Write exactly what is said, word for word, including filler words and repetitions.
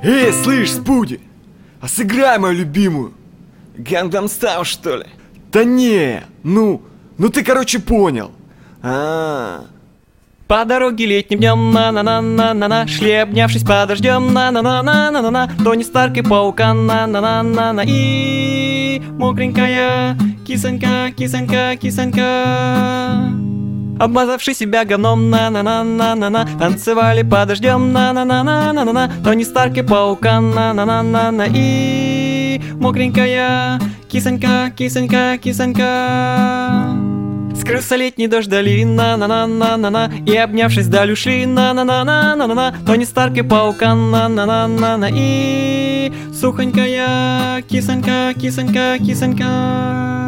Эй, слышь, Спуди, а сыграй мою любимую. Гангнам Стайл, что ли? Да не, ну, ну ты, короче, понял. А, -а, -а. По дороге летним днем, на-на-на-на-на-на, шли, обнявшись под дождем, на-на-на-на-на-на-на, Тони Старк и Паукан, на-на-на-на-на, и мокренькая кисонька, кисонька, кисонька. Обмазавши себя говном, на-на-на-на-на-на, танцевали под дождем, на-на-на-на-на-на, Тони Старк и Паукан, на-на-на-на-на, и мокренькая кисонька, кисонька, кисонька. Скрылся летний дождь вдали, на-на-на-на-на-на, и, обнявшись, вдаль ушли, на-на-на-на-на-на, Тони Старк и Паукан, на-на-на-на-на, и сухонькая кисонька, кисонька, кисонька.